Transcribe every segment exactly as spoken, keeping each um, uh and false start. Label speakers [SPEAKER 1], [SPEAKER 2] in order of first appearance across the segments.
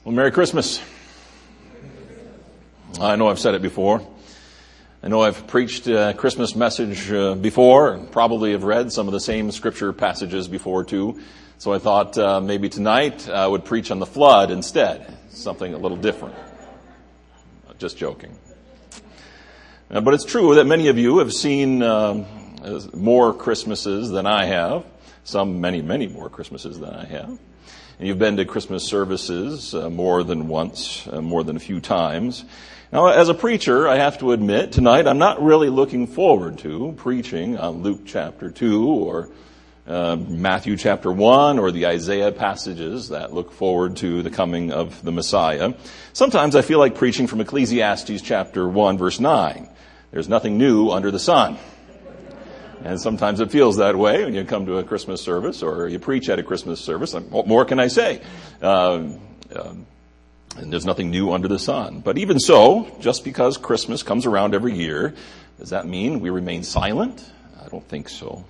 [SPEAKER 1] Well, Merry Christmas. I know I've said it before. I know I've preached a Christmas message uh, before, and probably have read some of the same scripture passages before too. So I thought uh, maybe tonight I would preach on the flood instead, something a little different. Just joking. Uh, but it's true that many of you have seen uh, more Christmases than I have. Some many, many more Christmases than I have. And you've been to Christmas services uh, more than once, uh, more than a few times. Now, as a preacher, I have to admit, tonight I'm not really looking forward to preaching on Luke chapter two or uh, Matthew chapter one or the Isaiah passages that look forward to the coming of the Messiah. Sometimes I feel like preaching from Ecclesiastes chapter one, verse nine. There's nothing new under the sun. And sometimes it feels that way when you come to a Christmas service or you preach at a Christmas service. What more can I say? Um, um, and there's nothing new under the sun. But even so, just because Christmas comes around every year, does that mean we remain silent? I don't think so.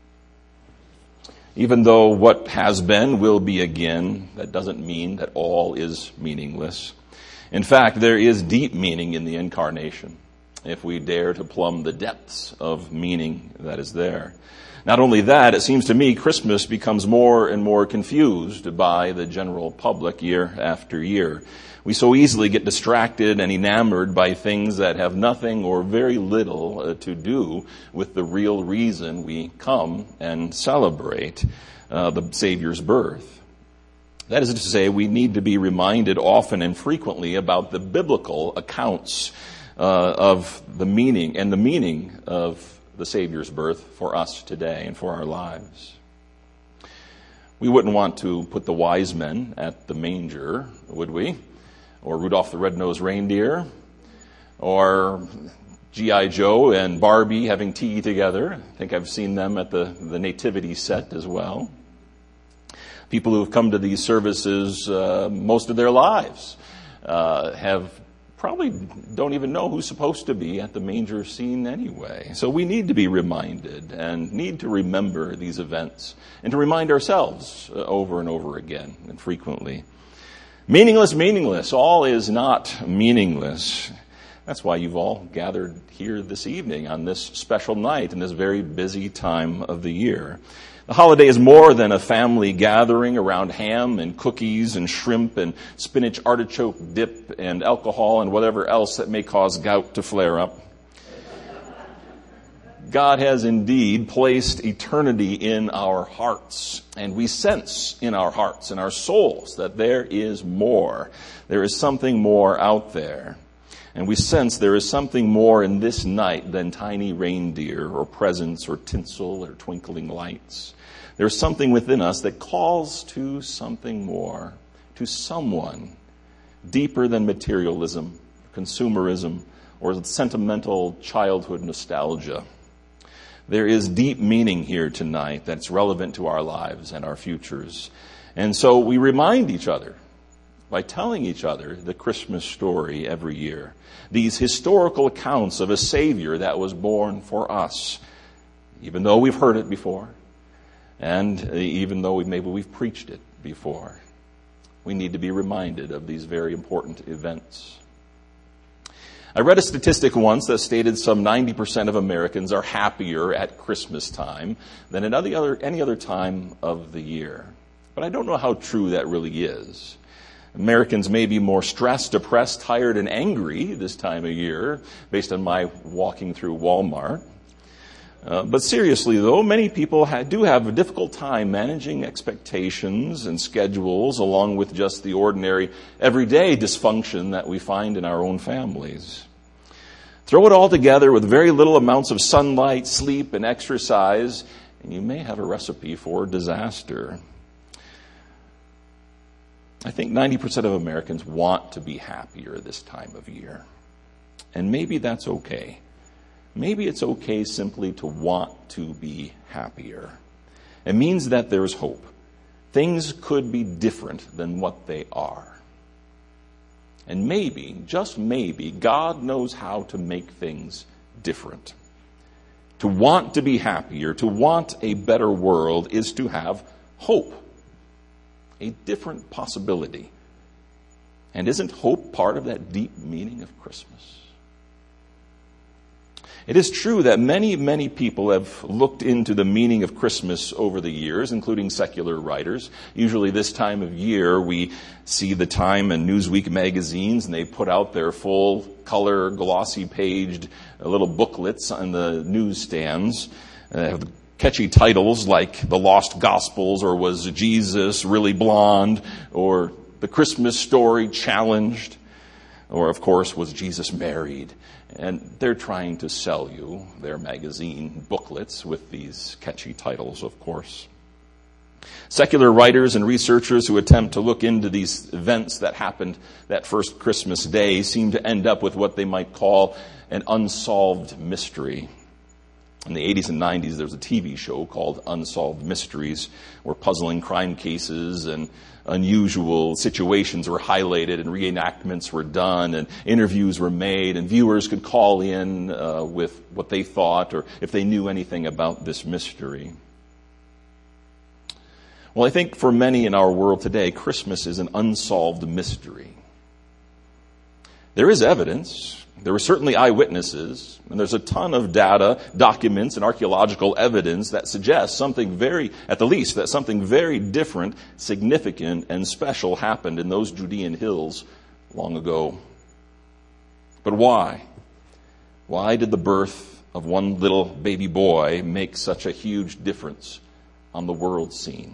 [SPEAKER 1] Even though what has been will be again, that doesn't mean that all is meaningless. In fact, there is deep meaning in the incarnation, if we dare to plumb the depths of meaning that is there. Not only that, it seems to me Christmas becomes more and more confused by the general public year after year. We so easily get distracted and enamored by things that have nothing or very little uh, to do with the real reason we come and celebrate uh, the Savior's birth. That is to say, we need to be reminded often and frequently about the biblical accounts Uh, of the meaning and the meaning of the Savior's birth for us today and for our lives. We wouldn't want to put the wise men at the manger, would we? Or Rudolph the Red-Nosed Reindeer? Or G I. Joe and Barbie having tea together? I think I've seen them at the, the nativity set as well. People who have come to these services uh, most of their lives uh, have probably don't even know who's supposed to be at the manger scene anyway. So we need to be reminded and need to remember these events and to remind ourselves uh, over and over again and frequently. Meaningless, meaningless. All is not meaningless. That's why you've all gathered here this evening on this special night in this very busy time of the year. The holiday is more than a family gathering around ham and cookies and shrimp and spinach artichoke dip and alcohol and whatever else that may cause gout to flare up. God has indeed placed eternity in our hearts, and we sense in our hearts and our souls that there is more. There is something more out there. And we sense there is something more in this night than tiny reindeer or presents or tinsel or twinkling lights. There's something within us that calls to something more, to someone deeper than materialism, consumerism, or sentimental childhood nostalgia. There is deep meaning here tonight that's relevant to our lives and our futures. And so we remind each other by telling each other the Christmas story every year. These historical accounts of a Savior that was born for us, even though we've heard it before. And even though we, maybe we've preached it before, we need to be reminded of these very important events. I read a statistic once that stated some ninety percent of Americans are happier at Christmas time than at any other, any other time of the year. But I don't know how true that really is. Americans may be more stressed, depressed, tired, and angry this time of year, based on my walking through Walmart. Uh, but seriously, though, many people ha- do have a difficult time managing expectations and schedules along with just the ordinary everyday dysfunction that we find in our own families. Throw it all together with very little amounts of sunlight, sleep, and exercise, and you may have a recipe for disaster. I think ninety percent of Americans want to be happier this time of year. And maybe that's okay. Maybe it's okay simply to want to be happier. It means that there is hope. Things could be different than what they are. And maybe, just maybe, God knows how to make things different. To want to be happier, to want a better world, is to have hope. A different possibility. And isn't hope part of that deep meaning of Christmas? It is true that many, many people have looked into the meaning of Christmas over the years, including secular writers. Usually this time of year, we see the Time and Newsweek magazines, and they put out their full color, glossy-paged little booklets on the newsstands. Uh, they have catchy titles like The Lost Gospels, or Was Jesus Really Blonde, or The Christmas Story Challenged, or, of course, Was Jesus Married? And they're trying to sell you their magazine booklets with these catchy titles, of course. Secular writers and researchers who attempt to look into these events that happened that first Christmas day seem to end up with what they might call an unsolved mystery. In the eighties and nineties, there was a T V show called Unsolved Mysteries, where puzzling crime cases and unusual situations were highlighted and reenactments were done and interviews were made, and viewers could call in uh, with what they thought or if they knew anything about this mystery. Well, I think for many in our world today, Christmas is an unsolved mystery. There is evidence. There were certainly eyewitnesses, and there's a ton of data, documents, and archaeological evidence that suggests something very, at the least, that something very different, significant, and special happened in those Judean hills long ago. But why? Why did the birth of one little baby boy make such a huge difference on the world scene?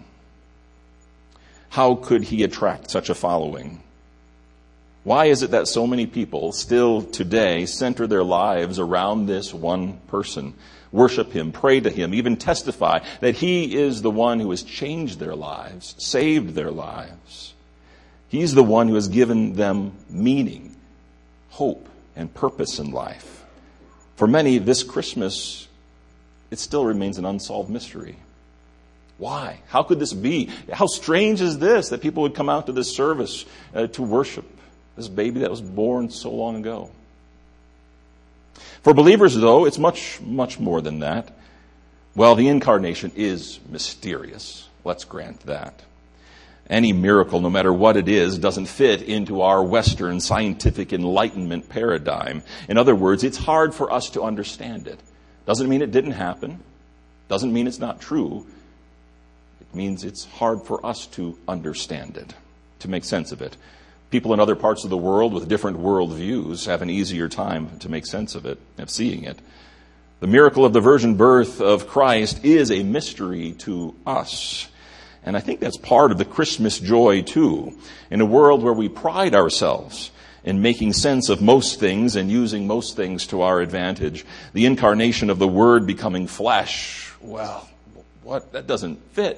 [SPEAKER 1] How could he attract such a following? Why is it that so many people still today center their lives around this one person, worship him, pray to him, even testify that he is the one who has changed their lives, saved their lives? He's the one who has given them meaning, hope, and purpose in life. For many, this Christmas, it still remains an unsolved mystery. Why? How could this be? How strange is this that people would come out to this service uh, to worship this baby that was born so long ago? For believers, though, it's much, much more than that. Well, the incarnation is mysterious. Let's grant that. Any miracle, no matter what it is, doesn't fit into our Western scientific enlightenment paradigm. In other words, it's hard for us to understand it. Doesn't mean it didn't happen. Doesn't mean it's not true. It means it's hard for us to understand it, to make sense of it. People in other parts of the world with different worldviews have an easier time to make sense of it, of seeing it. The miracle of the virgin birth of Christ is a mystery to us. And I think that's part of the Christmas joy, too. In a world where we pride ourselves in making sense of most things and using most things to our advantage, the incarnation of the Word becoming flesh, well, what? That doesn't fit.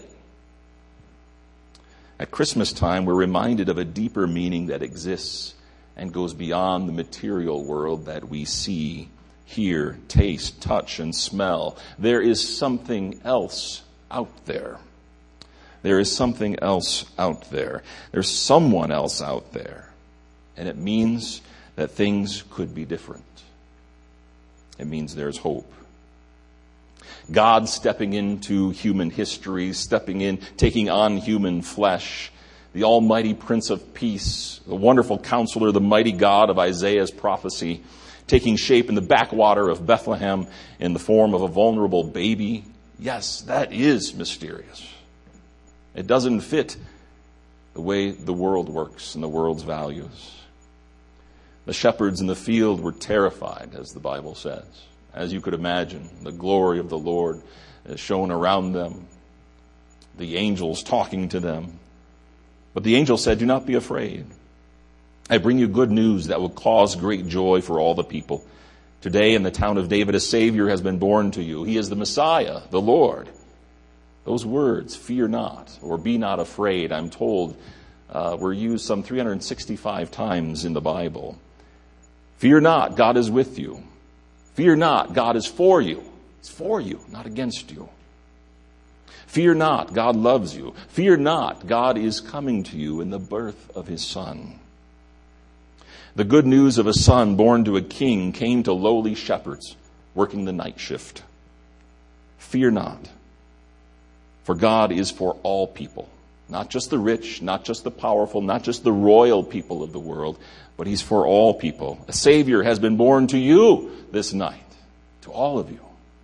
[SPEAKER 1] At Christmas time, we're reminded of a deeper meaning that exists and goes beyond the material world that we see, hear, taste, touch, and smell. There is something else out there. There is something else out there. There's someone else out there. And it means that things could be different. It means there's hope. God stepping into human history, stepping in, taking on human flesh, the almighty Prince of Peace, the wonderful Counselor, the mighty God of Isaiah's prophecy, taking shape in the backwater of Bethlehem in the form of a vulnerable baby. Yes, that is mysterious. It doesn't fit the way the world works and the world's values. The shepherds in the field were terrified, as the Bible says. As you could imagine, the glory of the Lord shone around them, the angels talking to them. But the angel said, "Do not be afraid. I bring you good news that will cause great joy for all the people. Today in the town of David, a Savior has been born to you. He is the Messiah, the Lord." Those words, fear not, or be not afraid, I'm told, uh, were used some three hundred sixty-five times in the Bible. Fear not, God is with you. Fear not, God is for you. It's for you, not against you. Fear not, God loves you. Fear not, God is coming to you in the birth of his Son. The good news of a son born to a king came to lowly shepherds working the night shift. Fear not, for God is for all people, Not just the rich, not just the powerful, not just the royal people of the world, but he's for all people. A Savior has been born to you this night, to all of you.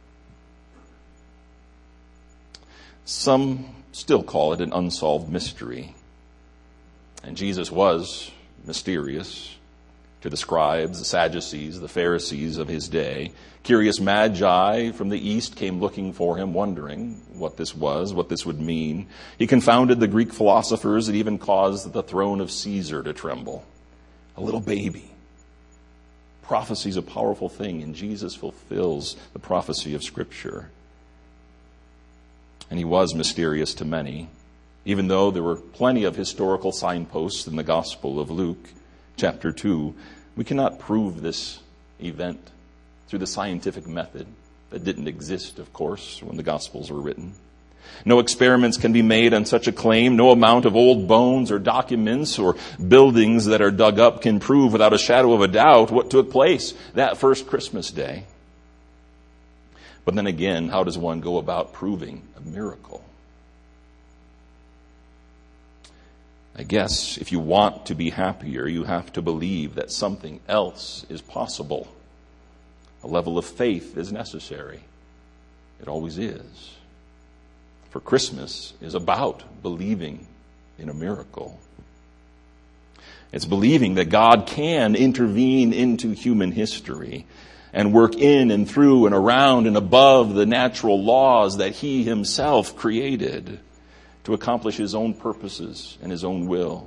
[SPEAKER 1] Some still call it an unsolved mystery. And Jesus was mysterious to the scribes, the Sadducees, the Pharisees of his day. Curious magi from the east came looking for him, wondering what this was, what this would mean. He confounded the Greek philosophers and even caused the throne of Caesar to tremble. A little baby. Prophecy is a powerful thing, and Jesus fulfills the prophecy of Scripture. And he was mysterious to many, even though there were plenty of historical signposts in the Gospel of Luke, chapter two. We cannot prove this event through the scientific method that didn't exist, of course, when the Gospels were written. No experiments can be made on such a claim. No amount of old bones or documents or buildings that are dug up can prove without a shadow of a doubt what took place that first Christmas day. But then again, how does one go about proving a miracle? I guess if you want to be happier, you have to believe that something else is possible. A level of faith is necessary. It always is. For Christmas is about believing in a miracle. It's believing that God can intervene into human history and work in and through and around and above the natural laws that he himself created to accomplish his own purposes and his own will.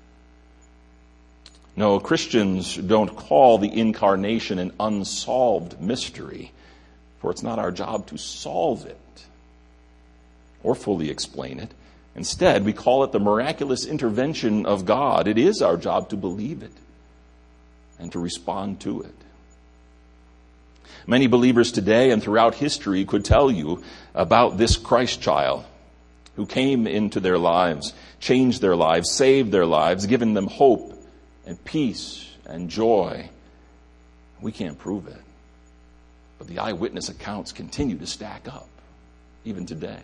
[SPEAKER 1] No, Christians don't call the incarnation an unsolved mystery, for it's not our job to solve it or fully explain it. Instead, we call it the miraculous intervention of God. It is our job to believe it and to respond to it. Many believers today and throughout history could tell you about this Christ child who came into their lives, changed their lives, saved their lives, given them hope and peace and joy. We can't prove it, but the eyewitness accounts continue to stack up, even today.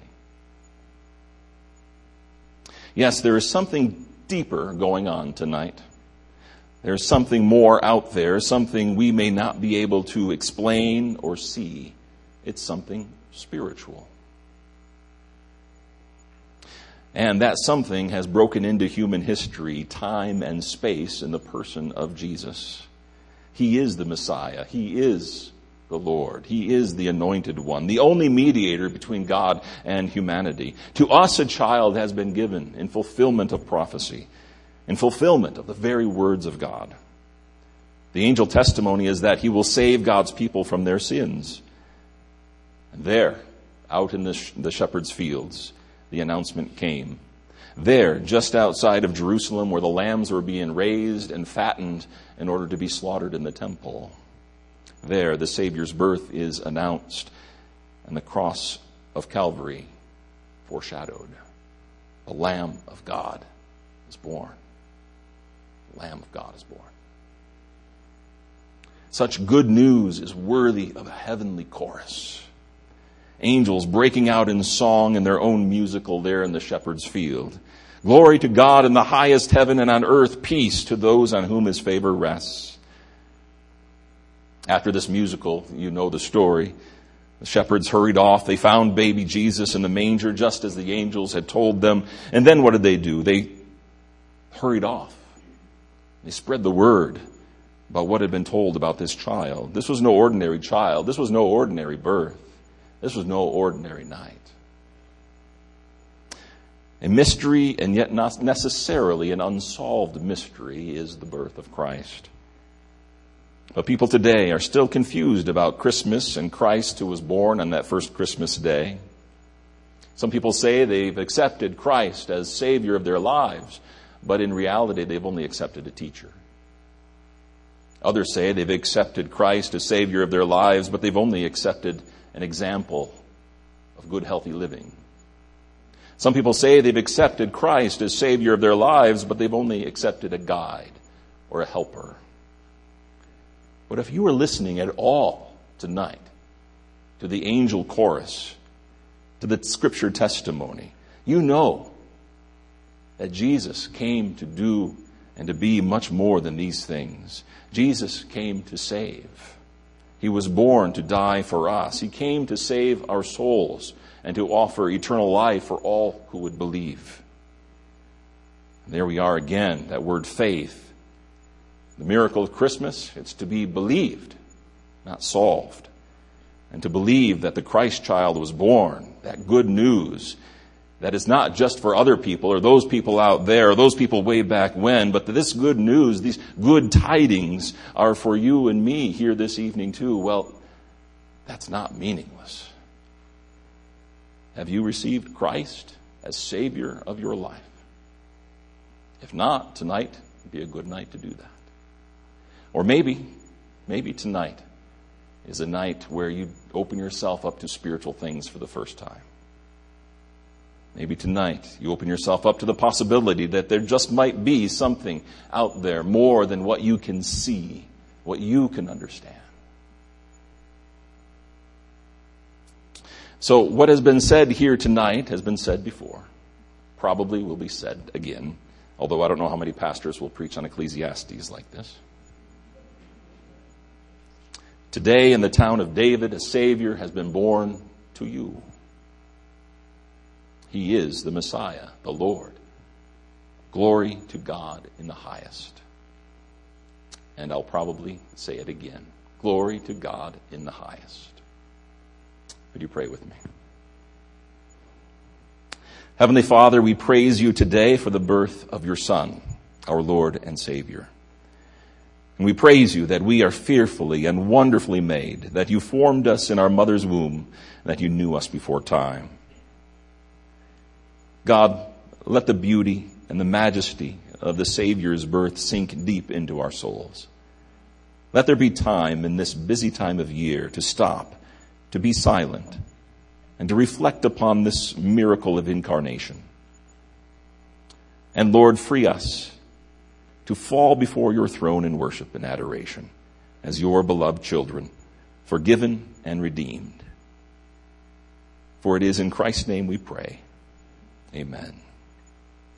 [SPEAKER 1] Yes, there is something deeper going on tonight. There's something more out there, something we may not be able to explain or see. It's something spiritual. And that something has broken into human history, time and space, in the person of Jesus. He is the Messiah. He is the Lord. He is the Anointed One, the only mediator between God and humanity. To us a child has been given in fulfillment of prophecy, in fulfillment of the very words of God. The angel testimony is that he will save God's people from their sins. And there, out in the, sh- the shepherd's fields, the announcement came. There, just outside of Jerusalem, where the lambs were being raised and fattened in order to be slaughtered in the temple. There, the Savior's birth is announced, and the cross of Calvary foreshadowed. The Lamb of God is born. The Lamb of God is born. Such good news is worthy of a heavenly chorus. Angels breaking out in song in their own musical there in the shepherd's field. Glory to God in the highest heaven, and on earth peace to those on whom his favor rests. After this musical, you know the story. The shepherds hurried off. They found baby Jesus in the manger, just as the angels had told them. And then what did they do? They hurried off. They spread the word about what had been told about this child. This was no ordinary child. This was no ordinary birth. This was no ordinary night. A mystery, and yet not necessarily an unsolved mystery, is the birth of Christ. But people today are still confused about Christmas and Christ who was born on that first Christmas day. Some people say they've accepted Christ as Savior of their lives, but in reality they've only accepted a teacher. Others say they've accepted Christ as Savior of their lives, but they've only accepted an example of good, healthy living. Some people say they've accepted Christ as Savior of their lives, but they've only accepted a guide or a helper. But if you are listening at all tonight to the angel chorus, to the scripture testimony, you know that Jesus came to do and to be much more than these things. Jesus came to save. He was born to die for us. He came to save our souls and to offer eternal life for all who would believe. And there we are again, that word faith. The miracle of Christmas, it's to be believed, not solved. And to believe that the Christ child was born, that good news, that is not just for other people or those people out there or those people way back when, but that this good news, these good tidings are for you and me here this evening too. Well, that's not meaningless. Have you received Christ as Savior of your life? If not, tonight would be a good night to do that. Or maybe, maybe tonight is a night where you open yourself up to spiritual things for the first time. Maybe tonight you open yourself up to the possibility that there just might be something out there more than what you can see, what you can understand. So what has been said here tonight has been said before. Probably will be said again, although I don't know how many pastors will preach on Ecclesiastes like this. Today in the town of David, a Savior has been born to you. He is the Messiah, the Lord. Glory to God in the highest. And I'll probably say it again. Glory to God in the highest. Would you pray with me? Heavenly Father, we praise you today for the birth of your Son, our Lord and Savior. And we praise you that we are fearfully and wonderfully made, that you formed us in our mother's womb, and that you knew us before time. God, let the beauty and the majesty of the Savior's birth sink deep into our souls. Let there be time in this busy time of year to stop, to be silent, and to reflect upon this miracle of incarnation. And Lord, free us to fall before your throne in worship and adoration as your beloved children, forgiven and redeemed. For it is in Christ's name we pray. Amen.